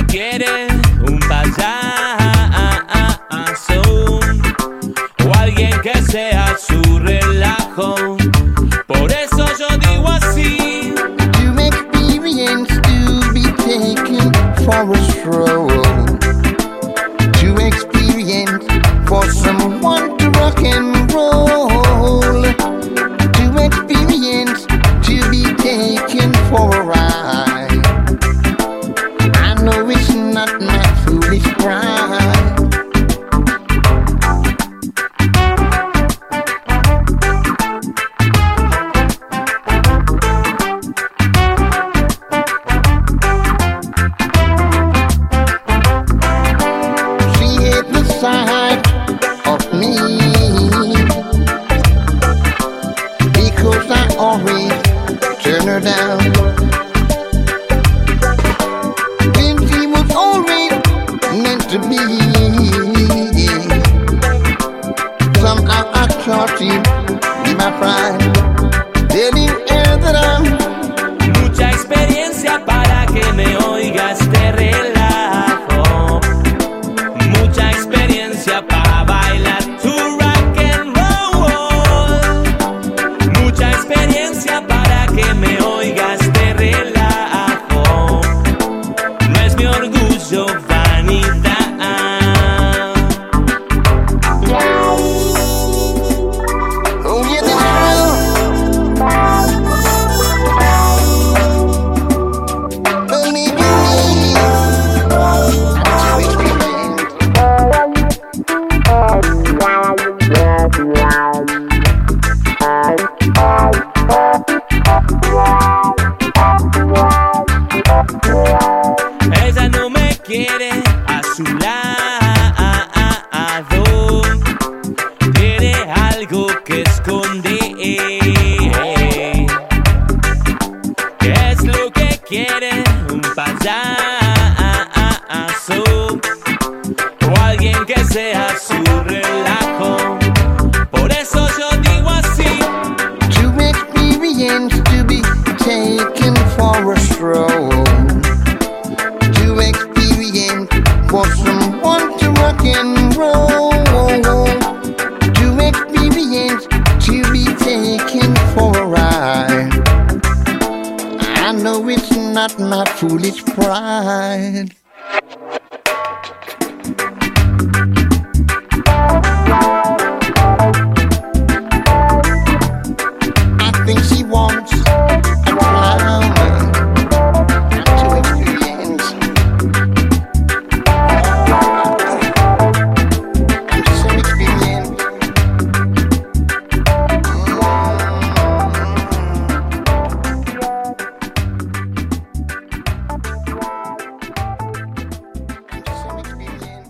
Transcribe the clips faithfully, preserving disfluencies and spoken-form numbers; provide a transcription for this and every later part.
quiere un payaso o alguien que sea su relajo. Por eso yo digo así: to experience, to be taken for a stroll, to experience, for someone to rock and roll, to experience, to be taken for a ride. I know it's not my foolish pride. Side of me, because I always turn her down. When she was always meant to be, somehow I thought she'd be my pride. Telling her that I'm mucha experiencia para que me oigas de relajo, mucha experiencia para bailar tu rock and roll, mucha experiencia para que me oigas de relajo. No es mi orgullo, vanidad. oh yeah, that's true. Believe in me. Ella no me quiere a su lado, tiene algo que esconde. ¿Qué es lo que quiere un payaso o alguien que sea su relajo? Por eso yo digo así: To experience, to be taken for a stroll, to experience, for someone to rock and roll, to experience, to be taken for a ride. I know it's not my foolish pride. I think she wants a clown to experience some experience. Some experience.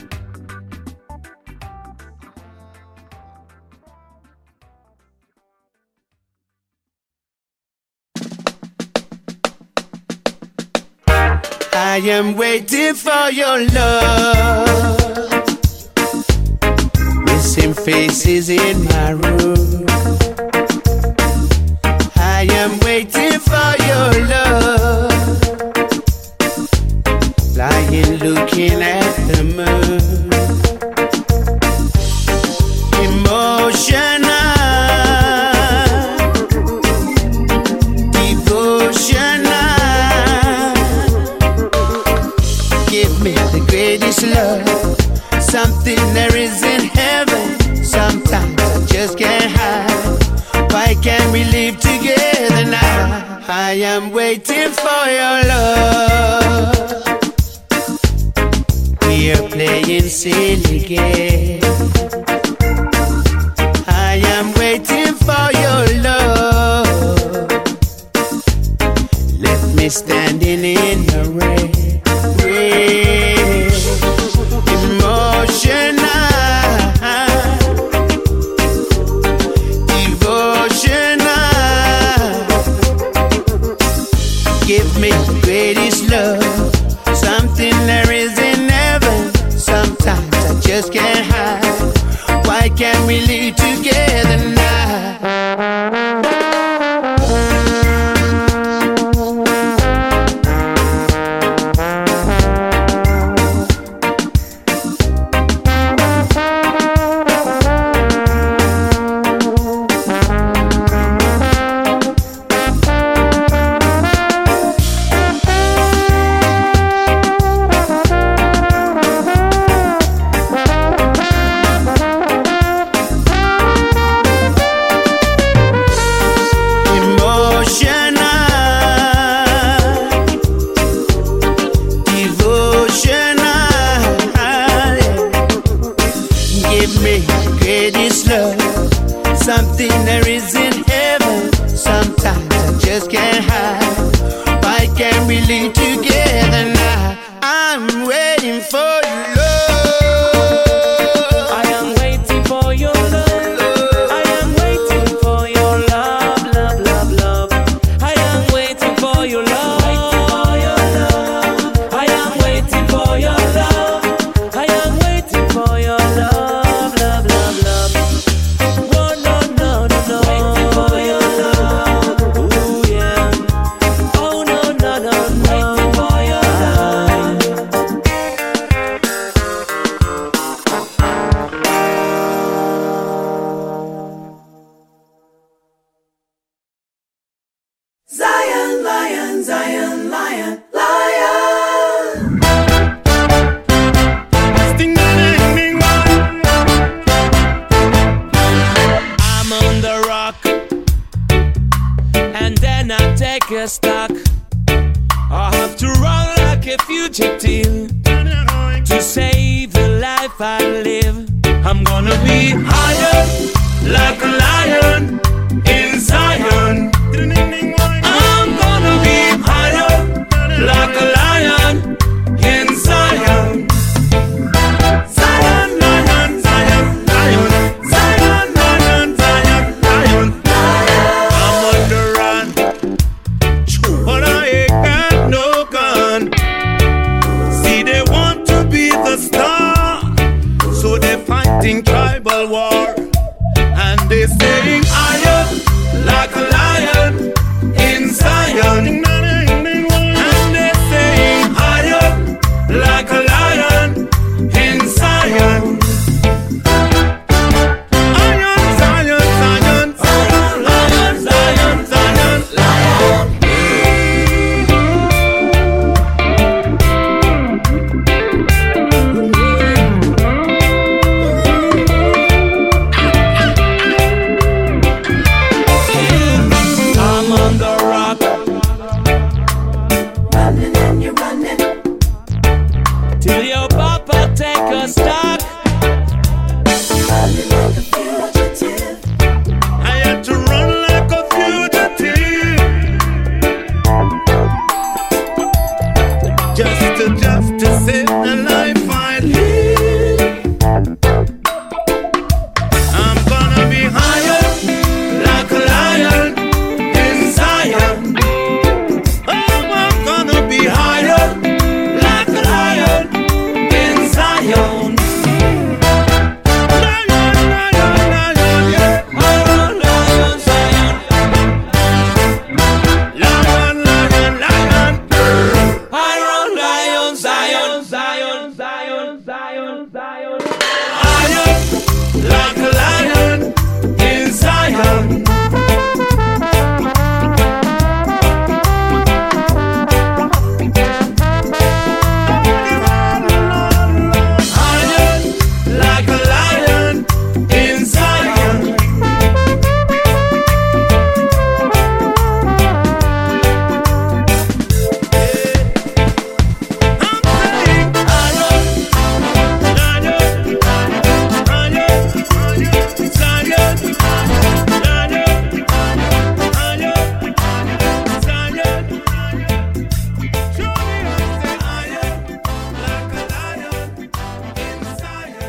I am waiting for your love. Missing faces in my room. I am waiting for your love. Lying looking at the moon. Emotional, devotional. Give me the greatest love, something there is in heaven. Sometimes I just can't hide. Why can't we live together now? I am waiting for your love. We are playing silly games. I am waiting for your love. Left me standing in the rain. Emotional, devotional. Give me the greatest love, something there is in heaven. Sometimes I just can't hide. Why can't we live together now? live together now. I'm waiting for your love. I am waiting for your love. I am waiting for your love, love, love, love. I am waiting for your love. I am waiting for your love. I am waiting for your love, love, love, love. Oh no, no, no, no. Waiting for your love. Ooh yeah. Oh no, no, no, no. Waiting for your love. Zion, lion, Zion, lion, lion. I'm on the rock, and then I take a stock. I have to run like a fugitive to save the life I live. I'm gonna be higher like a lion in Zion. I'm gonna be higher like a lion in Zion. Zion, lion, Zion, lion. Zion, lion, Zion, lion. I'm on the run, but I ain't got no gun. See, they want to be the star, so they're fighting tribal war. And they saying higher like a lion in Zion. And they saying higher like a lion in Zion. Zion, Zion, Zion, Zion, lion, Zion, Zion, lion. I'm on the rock, Running and you're running. till your papa take a stock. Running like a fugitive. I had to run like a fugitive, just to, just to save the life I live. I'm gonna be higher like a lion in Zion. Oh, I'm gonna be higher like a lion in Zion. Lion, lion, lion, yeah. Lion, lion, Zion. Lion, lion, lion. Iron lion, Zion, Zion, Zion, Zion, Zion. Higher like a lion in Zion. Higher like a lion in Zion. I'm saying higher, higher, higher, Zion, higher, higher, Zion. Show me how to say higher like a lion in Zion.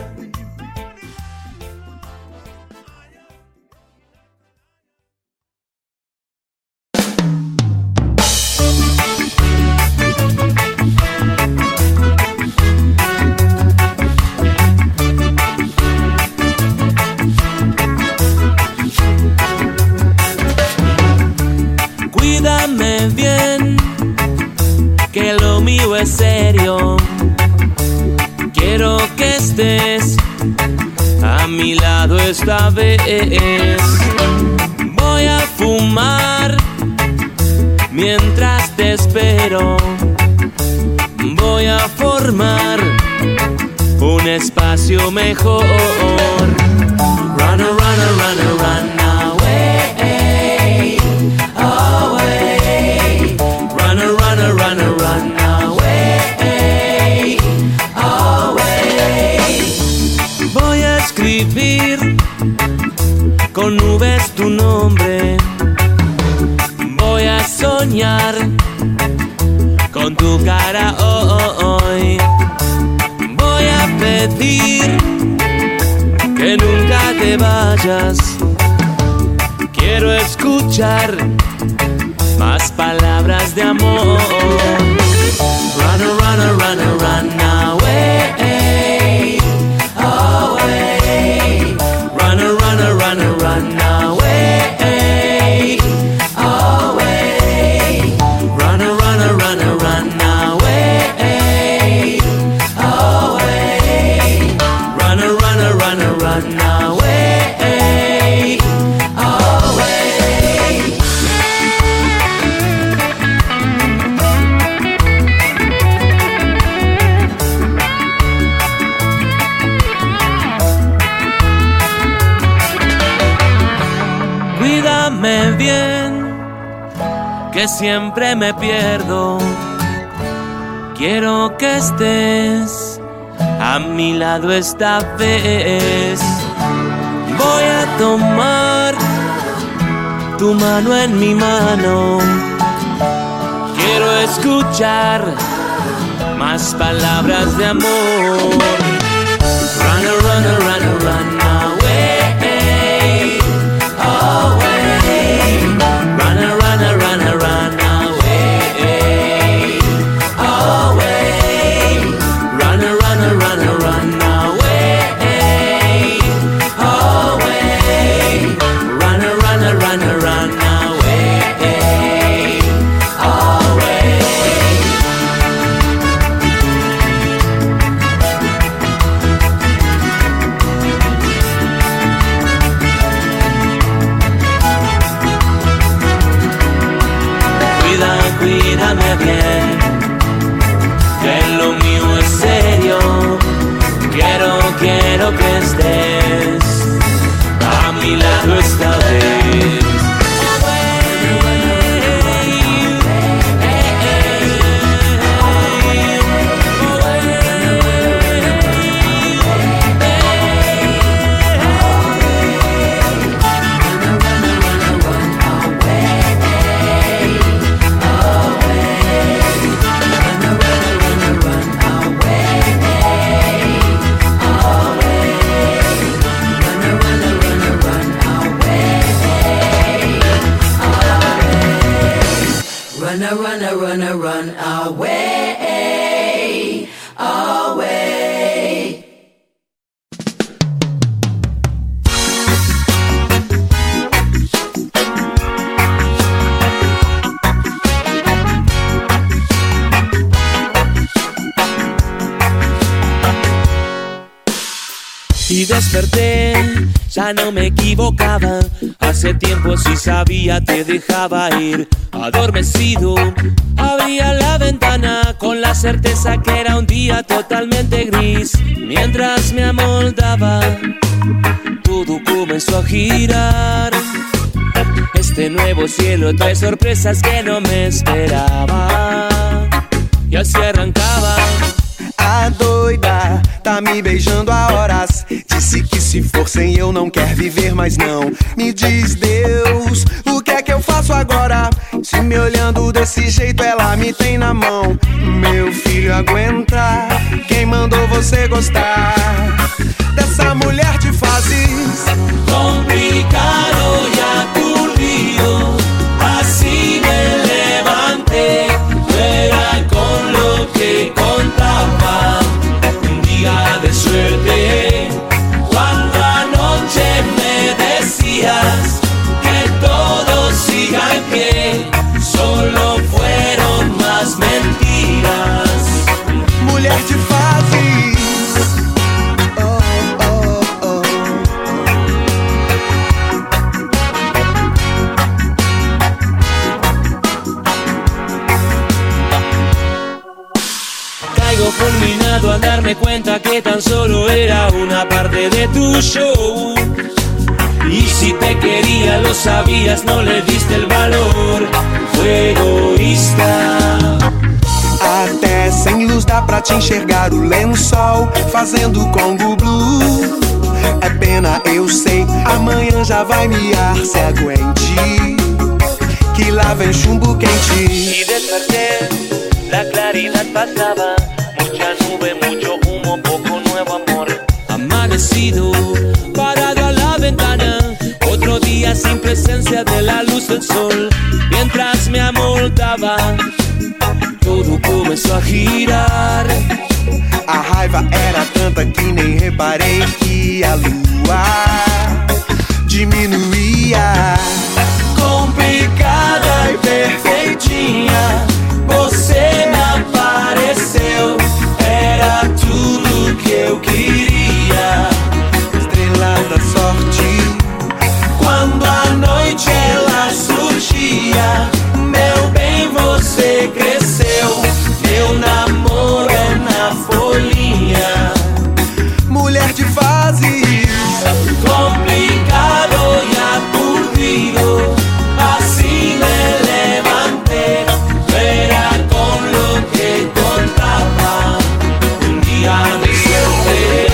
Cuídame bien, que lo mío es serio. Quiero que estés a mi lado esta vez. Voy a fumar mientras te espero. Voy a formar un espacio mejor. Run, run, run, run away, away. Run, run, run, run away, away. Voy a escribir con nubes tu nombre. Voy a soñar con tu cara hoy. Voy a pedir que nunca te vayas. Quiero escuchar más palabras de amor. Run, run, run, run away, away. Run, run, run, run away, away. Run, run, run, run away, away. Run, run, run, run away, away. Cuídame bien, que siempre me pierdo. Quiero que estés a mi lado esta vez. Voy a tomar tu mano en mi mano. Quiero escuchar más palabras de amor. Run, run, run, run away, away. Run, run, run, run away, away. Run, run, run, run away, away. Run, run, run, run away, away. Cuida, cuídame bien, que lo mío es serio. Quiero, quiero que estés a mi lado esta vez. Run, run, run, run away, away. Y desperté, ya no me equivocaba. Hace tiempo sí sabía, te dejaba ir. Adormecido, abría la ventana con la certeza que era un día totalmente gris. Mientras me amoldaba, todo comenzó a girar. Este nuevo cielo trae sorpresas que no me esperaba. Y así arrancaba. A doida tá me beijando há horas. Disse que se for sem eu não quer viver, mas não. Me diz, Deus, o que é que eu faço agora? Se me olhando desse jeito ela me tem na mão. Meu filho aguenta, quem mandou você gostar dessa mulher de fases? Complicado y aturdido, así me levanté. No era con lo que contaba, un día de suerte. Cuando anoche me decías que todo siga en pie, solo fueron más mentiras. Mulher de fases. Oh, oh, oh. Caigo fulminado al darme cuenta que tan solo era una parte de tu show. Y si te quería lo sabías, no le diste el valor. Fue egoísta. Até sem luz dá pra te enxergar o lençol fazendo Congo Blue. É pena, eu sei, amanhã já vai miar. Se aguente, que lá vem chumbo quente. Y desperté, la claridad pasaba, mucha nube, mucho humo, poco nuevo amor. Amanecido, parado a la ventana, otro día sin presencia de la luz del sol. Mientras me amoldaba, tudo começou a girar. A raiva era tanta que nem reparei que a lua diminuía. Complicada e perfeitinha, você me apareceu. Era tudo que eu queria. Estrela da sorte, quando a noite ela surgia, meu bem, você cresceu. Meu namoro é na folhinha. mulher de fases, complicado y aturdido, así me levanté. Era con lo que contaba, un día me solté.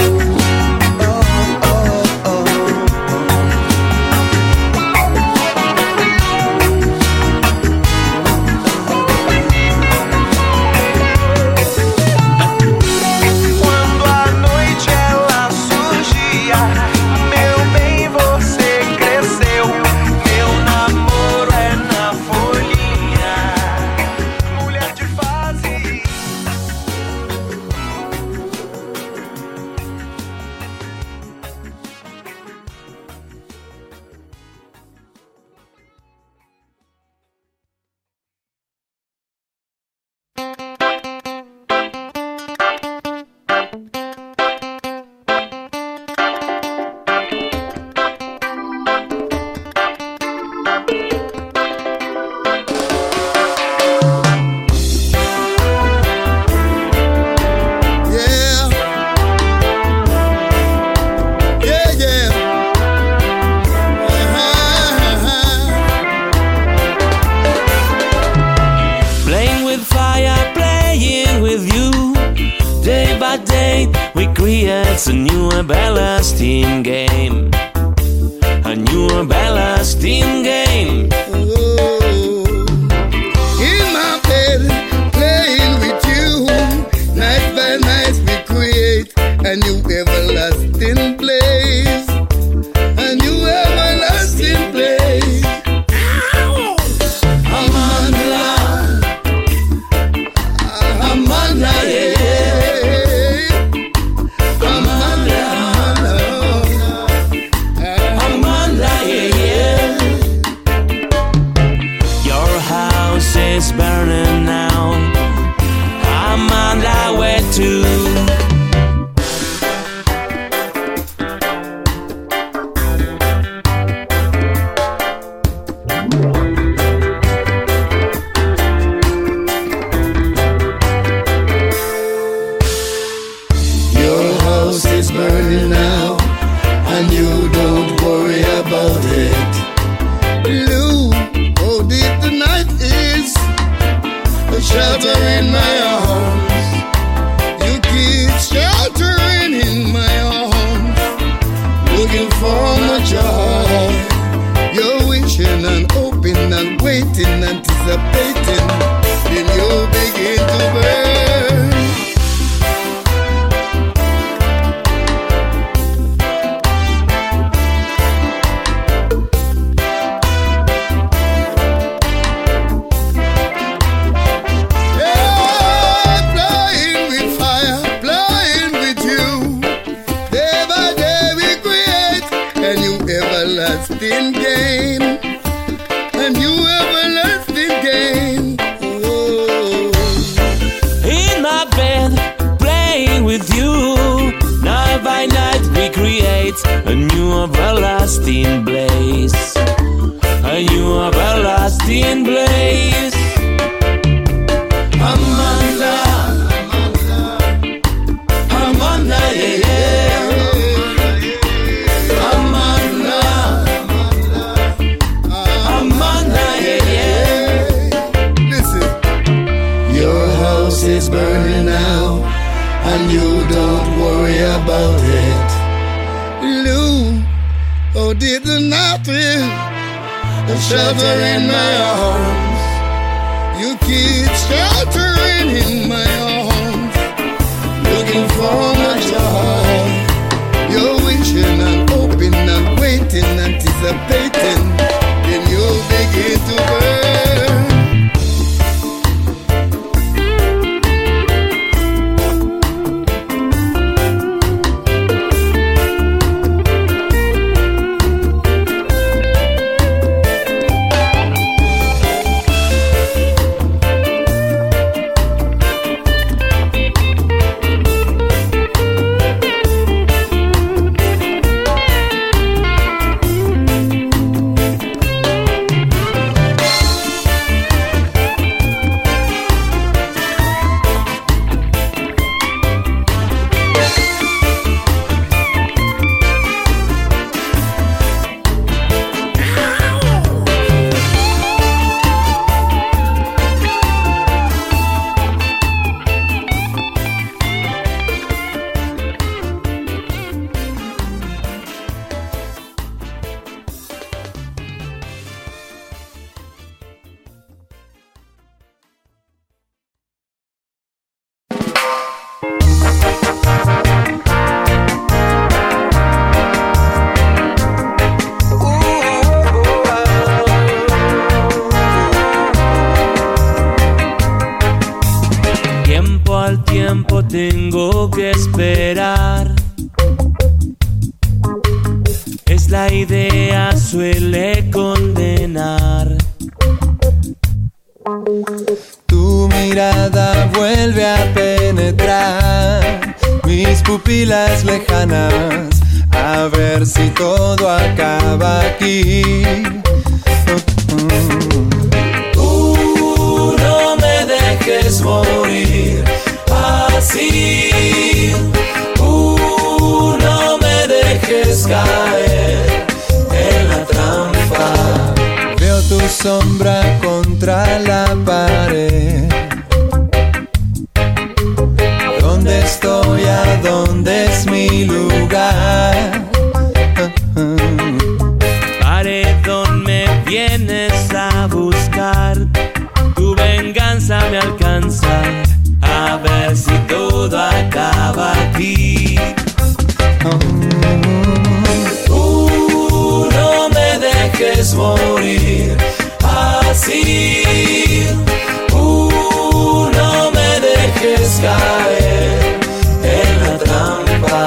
It's a new everlasting game, a new everlasting game. Oh, in my bed, playing with you, night by night we create a new everlasting place, a new everlasting place. Amanda, Amanda, yeah. Is burning now. I'm on that way too. Your house is burning now, and you don't worry about it. Lou, oh, deep the night is shelter in my arms. You keep sheltering in my arms, looking for my joy. You're wishing and hoping and waiting, anticipating, then you begin to burn. Everlasting game, a new everlasting game. Oh. In my bed, playing with you, night by night we create a new everlasting blaze, a new everlasting blaze. Amanda, Amanda, Amanda, yeah, yeah. Is burning now, and you don't worry about it. Lou, oh, did the nothing, the shelter in my arms. You keep sheltering in my arms, looking for my joy. You're wishing and hoping and waiting, anticipating, then you'll begin to burn. Tengo que esperar. Es la idea, suele condenar. Tu mirada vuelve a penetrar mis pupilas lejanas, a ver si todo acaba aquí. Tú no me dejes morir así, tú no me dejes caer en la trampa. Veo tu sombra contra la pared. ¿Dónde estoy? ¿A dónde es mi lugar? Paredón, me vienes a buscar. Tu venganza me alcanza, a ver si todo acaba aquí. Tú no me dejes morir así. Tú no me dejes caer en la trampa.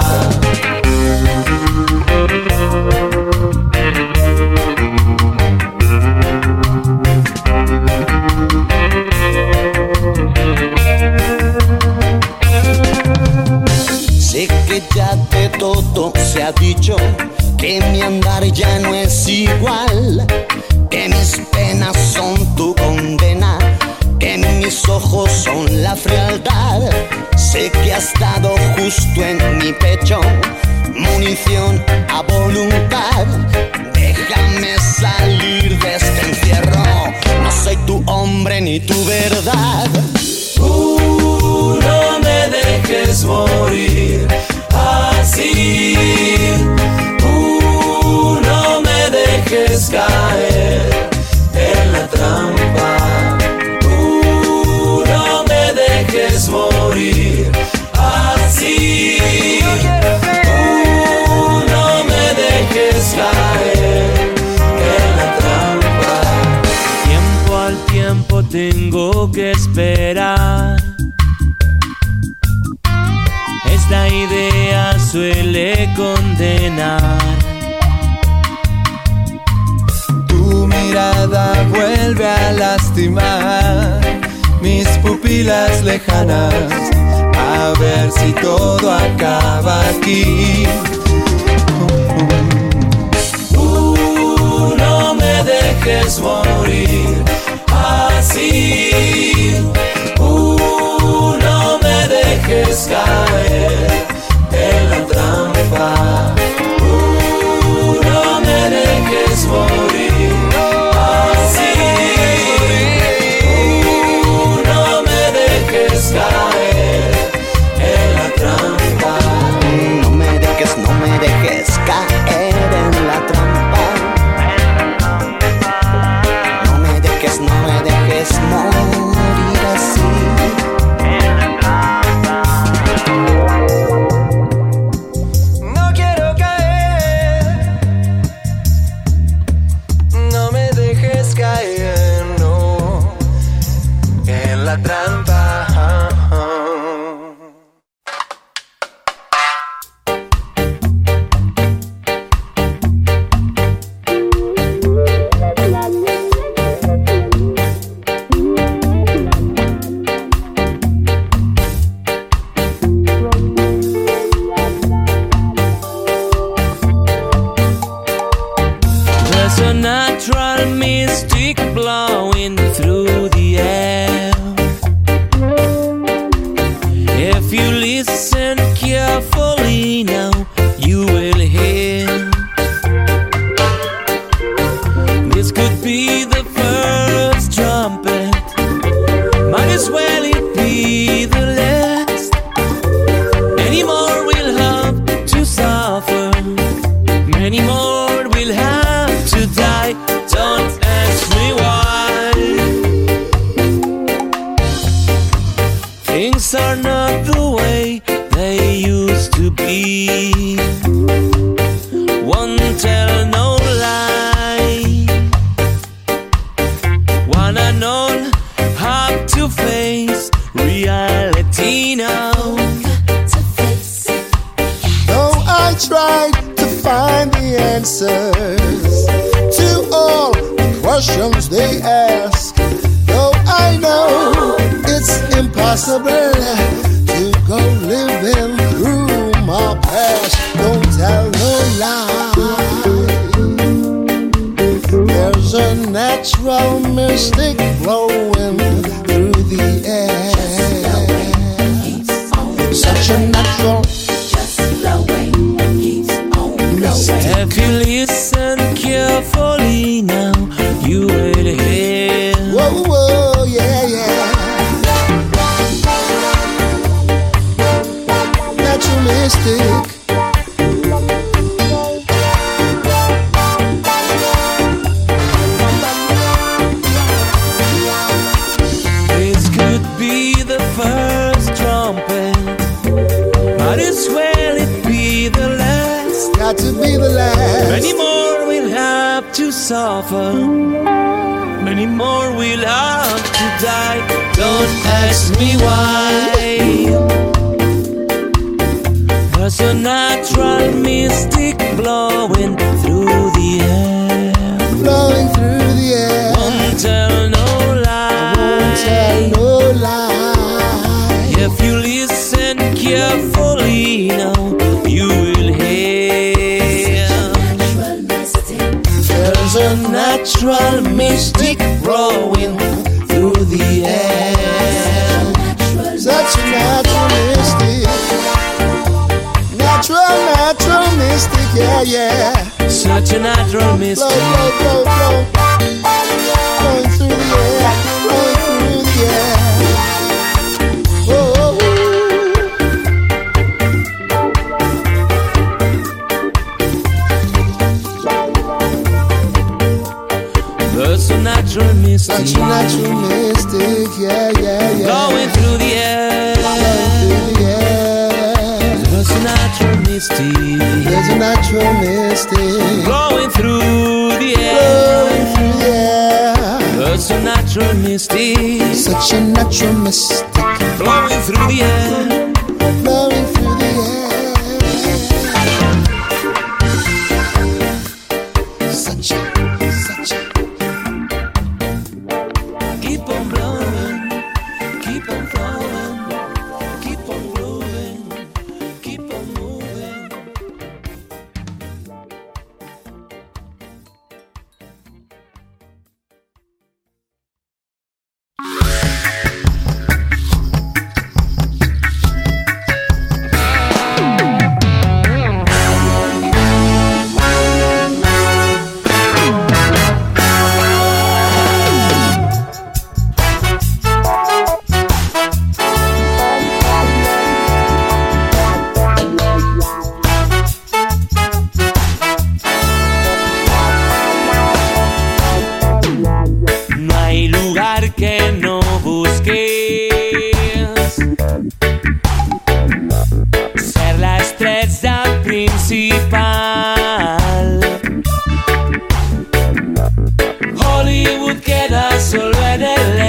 Sé que ya de todo se ha dicho, que mi andar ya no es igual, que mis penas son tu condena, que mis ojos son la frialdad. Sé que has dado justo en mi pecho munición a voluntad. Déjame salir de este encierro, no soy tu hombre ni tu verdad. Tú no me dejes morir así. Tú no me dejes caer en la trampa. Tú no me dejes morir así. Tú no me dejes caer en la trampa. Tiempo al tiempo tengo que esperar. Esta idea suele condenar. Tu mirada vuelve a lastimar mis pupilas lejanas, a ver si todo acaba aquí. Tú no me dejes morir así. Tú no me dejes caer en la trampa. Tú no me dejes morir así. Tú no me dejes caer en la trampa. No me dejes, no me dejes caer en la trampa. No me dejes, no me dejes morir. listen carefully now, you will hear. This could be the first trumpet, might as well it be the last. Many more will have to suffer, many more will have to die. Don't ask me why. Things are not the way they used to be. One tell no lie. One and all have to face reality now. Though I tried to find the answers to all the questions they ask, though I know it's impossible to go living through my past. Don't tell no lie. There's a natural mystic flowing through the air. Such a natural mystic. If you listen carefully now, you will hear. Whoa, whoa, yeah, yeah. Natural mystic. This could be the first trumpet, might as well it be the last. Got to be the last. Many more will have to suffer, many more will have to die. Don't ask me why. There's a natural mystic blowing through the air. Blowing through the air. Won't tell no lie. Won't tell no lie. If you listen carefully now, you will hear. There's a natural mystic blowing through the air. Such a natural mystic. Natural, natural mystic, yeah, yeah. Such a natural mystic. Blow, blow, blow, blow. Blowing through the air. Blowing through the air. Oh, oh, oh. There's a natural mystic. such a natural mystic, yeah, yeah, yeah. Blowing through the air. Blowing through the air. There's a natural mystic. There's a natural mystic. Blowing through the Blowing air. through the air. There's a natural mystic. Such a natural mystic. Blowing through the air. Blowing through the air. Such a, such a. Keep on blowing. Keep on flowing. Keep on growing. Keep on moving. No hay lugar que no busques. Ser la estrella principal. Hollywood queda solo en L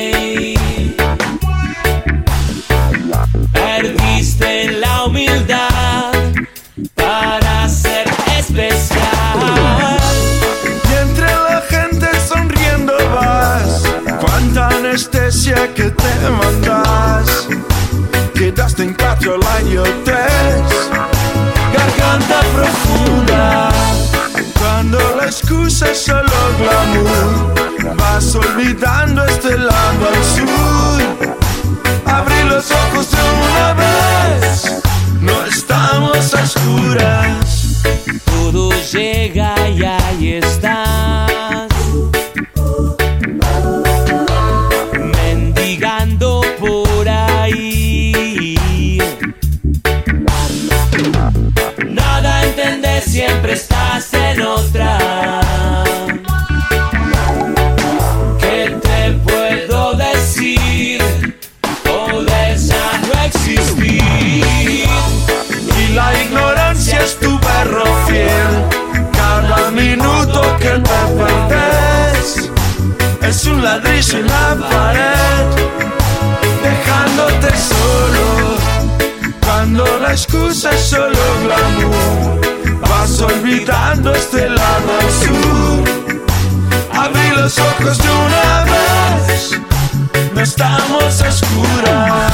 A. Perdiste la humildad para ser especial. Y entre la gente sonriendo vas. Cuánta anestesia que te mandas. Quedaste en Caroline Hotels. Garganta profunda. Cuando la excusa es solo glamour, vas olvidando este lado al sur. Abrí los ojos de una vez. ahí. Nada entendés, siempre estás en otra. ¿Qué te puedo decir? Podés ya no existir. Y la ignorancia es tu perro fiel. Cada minuto que te perdés es un ladrillo en la pared, dejándote solo. Cuando la excusa es solo glamour, vas olvidando este lado al sur. Abrí los ojos de una vez, no estamos a oscuras.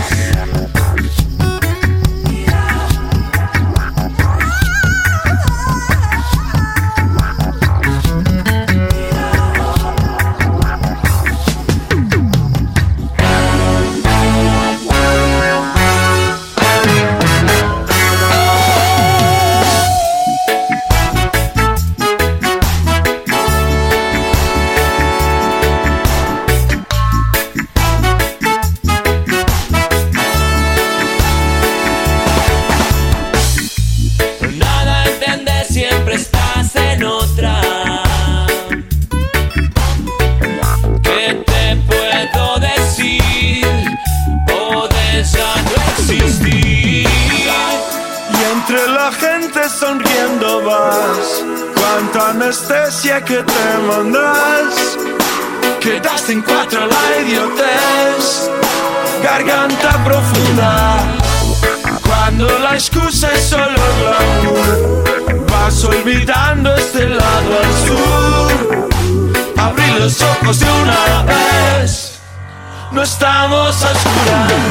Sonriendo vas, cuánta anestesia que te mandas. Quedaste en cuatro a la idiotez, garganta profunda. Cuando la excusa es solo glamour, vas olvidando este lado al sur. Abrí los ojos de una vez, no estamos a oscuras.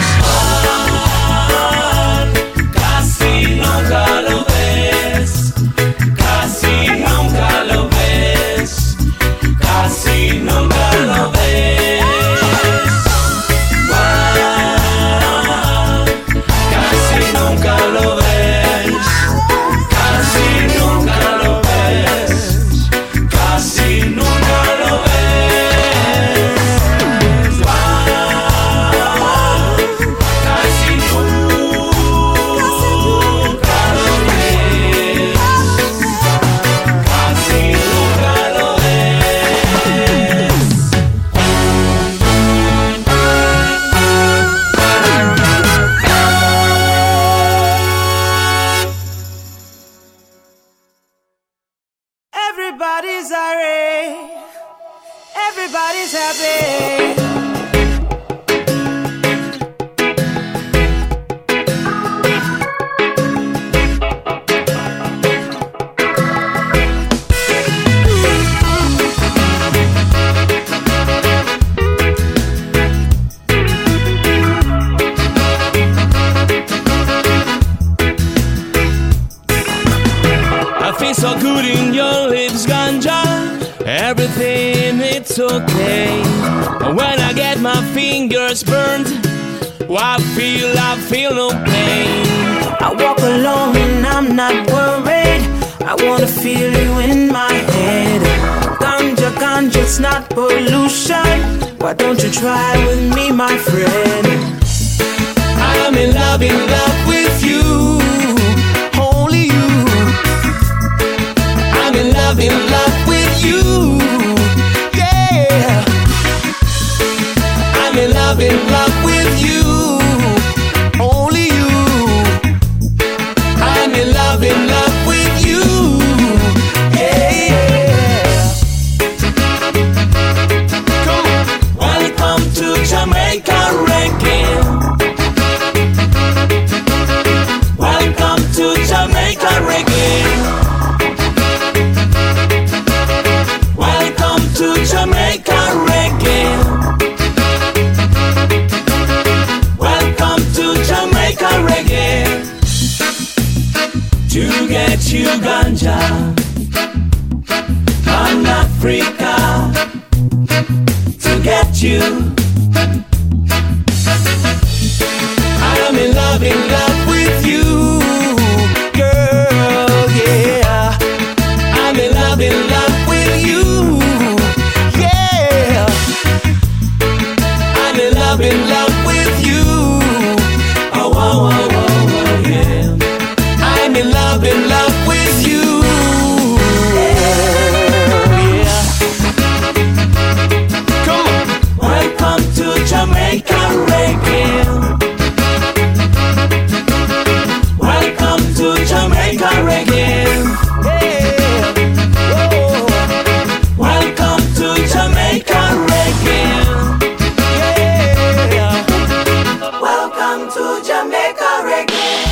Casi nunca lo ves, casi nunca lo ves, casi nunca lo ves. Wow, casi nunca lo ves, casi nunca lo ves, casi nunca lo ves. Wow, casi nunca. Everybody's alright, everybody's happy. So good in your lips, ganja. Everything it's okay. When I get my fingers burned, I feel, I feel no pain. I walk alone and I'm not worried. I wanna feel you in my head. Ganja, ganja, it's not pollution. Why don't you try with me, my friend? I'm in love, in love with you. Only you. I'm in love, in love with you. Yeah. I'm in love, in love with you. Only you. I'm in love, in love with you. Yeah. Come on. Welcome to Jamaica Reggae. Welcome to Jamaica Reggae. Welcome to Jamaica Reggae. Welcome to Jamaica Reggae. To get you ganja from Africa. To get you. I'm in love, in love with you, girl, yeah. I'm in love, in love with you, yeah. I'm in love, in love with you. to Jamaica reggae.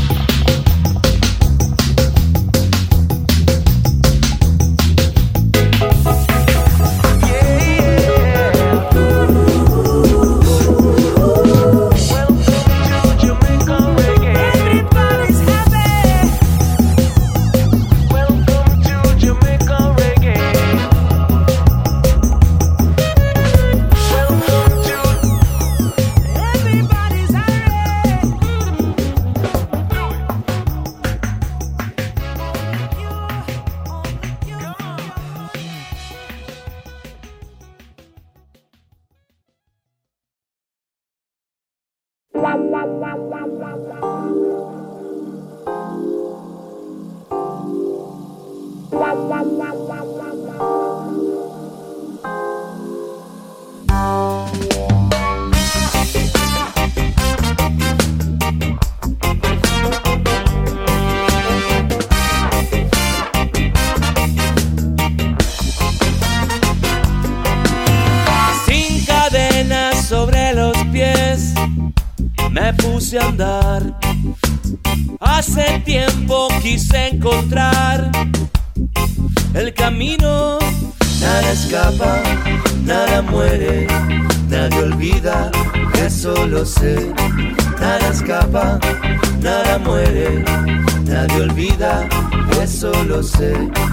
Me puse a andar. Hace tiempo quise encontrar el camino. Nada escapa, nada muere, nadie olvida, eso lo sé. Nada escapa, nada muere, nadie olvida, eso lo sé.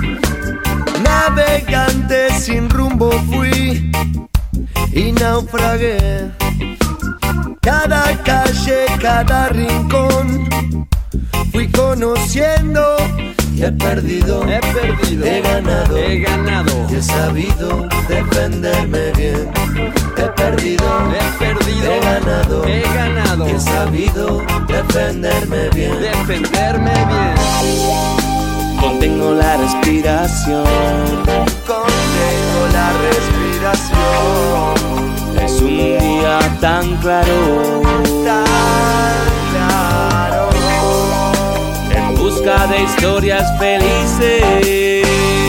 Navegante sin rumbo fui y naufragué. Cada calle, cada rincón fui conociendo y he perdido, he perdido, he ganado, he ganado y he sabido defenderme bien. He perdido, he perdido, he ganado, he ganado y he sabido defenderme bien. Defenderme bien. Contengo la respiración, contengo la respiración. Es un día tan claro, tan claro. En busca de historias felices.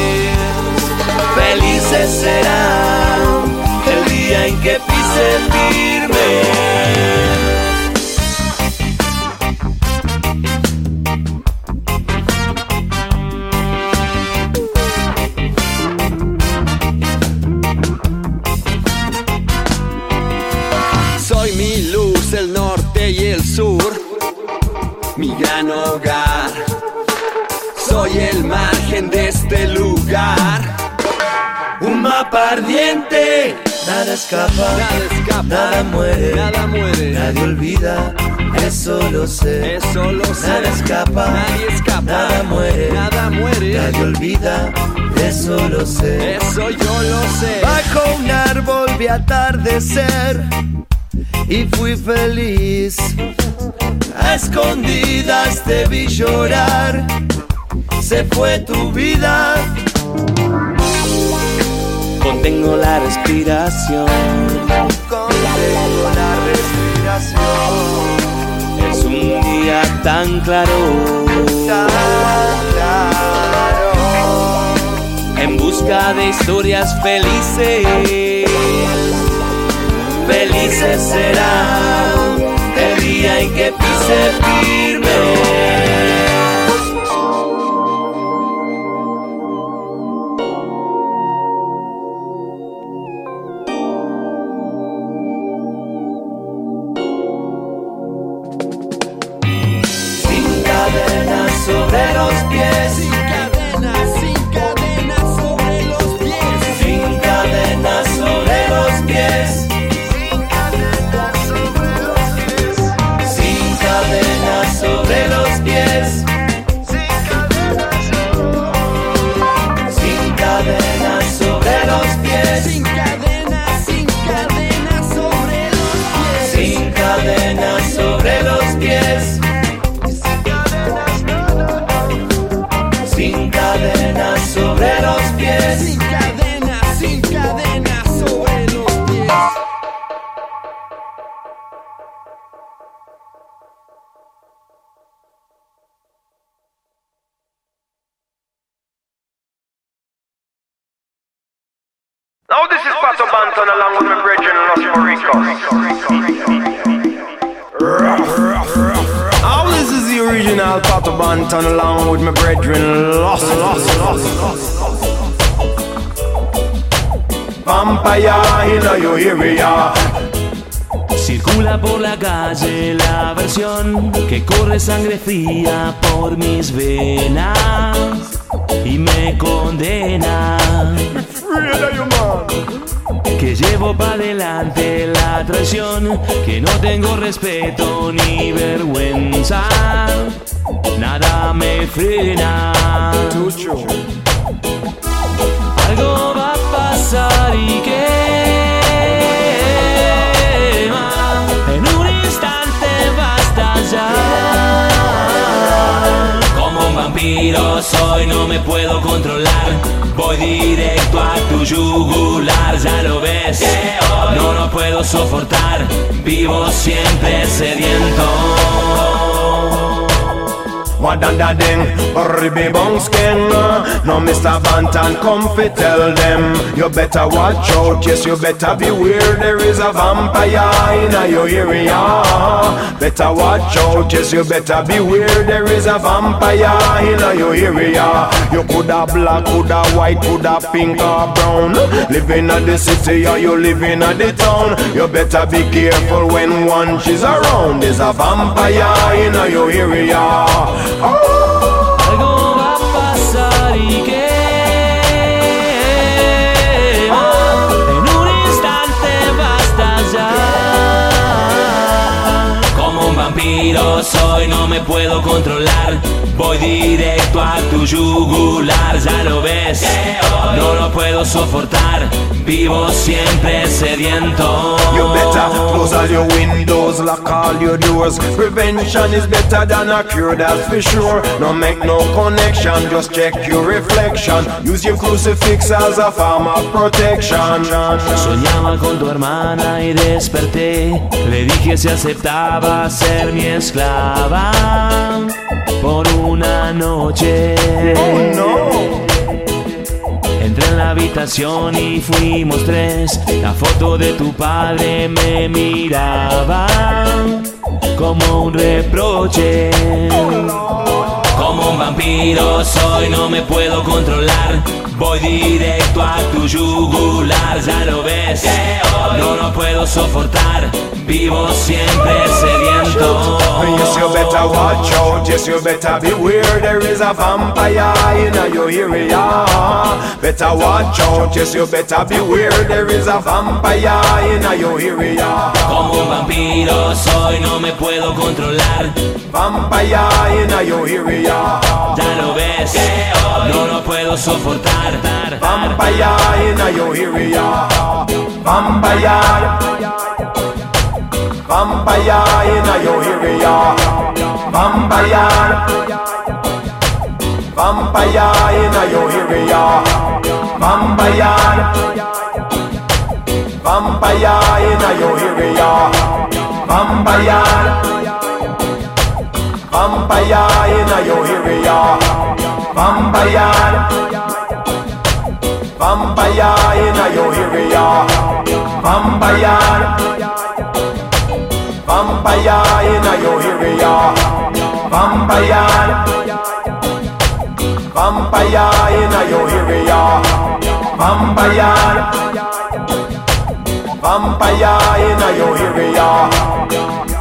Felices será el día en que pise firme. Soy mi luz, el norte y el sur, mi gran hogar. Soy el margen de este lugar, Un mapa ardiente. Nada escapa, nada escapa, nada muere, nada muere, nadie olvida, eso lo sé. eso lo sé. Nada escapa, nadie escapa, nada muere, nada muere, nadie olvida, eso lo sé. eso yo lo sé. Bajo un árbol vi atardecer y fui feliz. A escondidas te vi llorar, se fue tu vida. Contengo la respiración, Contengo la respiración. es un día tan claro, Tan claro. en busca de historias felices. Felices será el día en que pise firme. Sobre los pies, Sin cadenas, sin cadenas sobre los pies. sin cadenas sobre los pies, Sin cadenas sobre los pies. sin cadenas sobre los pies, Sin cadenas sobre los pies. sin cadenas sobre los pies, Sin cadenas, sin cadenas sobre los pies. sin cadenas sobre los pies, sin cadenas sobre los pies. Sin cadenas, sin cadenas sobre los pies. Now this is Pato Banton along with my brethren in Los Moricos. original Pato Banton along with my brethren Lost, lost, lost, lost. Vampire in your area. Circula por la calle la versión que corre sangre fría por mis venas y me condena. Que llevo pa' delante la traición, que no tengo respeto ni vergüenza, nada me frena. Algo va a pasar y quema, en un instante va a estallar. Como un vampiro soy, no me puedo controlar, voy directo a tu yugular, ya lo ves, no lo puedo soportar, vivo siempre sediento. Wadanda ding, Ribby Bonskin. No, Mister Banton, come fi tell them. You better watch out, yes, you better beware. There is a vampire in your area. Better watch out, yes, you better beware. There is a vampire in your area. You coulda black, coulda white, coulda pink or brown. Living at the city or you living at the town. You better be careful when one she's around. There's a vampire in your area. Algo va a pasar y quema, en un instante va a estallar. Como un vampiro soy, no me puedo controlar, voy directo a tu yugular, ya lo ves, no lo puedo soportar, vivo siempre sediento. You better close all your windows, lock all your doors. Prevention is better than a cure, that's for sure. No make no connection, just check your reflection. Use your crucifix as a form of protection. Soñaba con tu hermana y desperté, le dije si aceptaba ser mi esclava por una noche. Oh no. Entré en la habitación y fuimos tres. La foto de tu padre me miraba como un reproche. Como un vampiro soy, no me puedo controlar, voy directo a tu yugular, ya lo ves, no lo puedo soportar, vivo siempre sediento. Yes, you better watch out, yes, you better beware. There is a vampire in your area. Better watch out, yes, you better beware. There is a vampire in your area. Como un vampiro soy, no me puedo controlar, vampire in your area. Ya lo ves, no lo puedo soportar. Vampire in your area. Vampire. Vampire in your area. Vampire. Vampire in your area. Vampire. Vampire in your area. Vampire. Vampire in your area. Vampire. Vampire in your area. Vampire. Vampire in your area. Vampire. Vampire in your area. Vampire. Vampire in your area.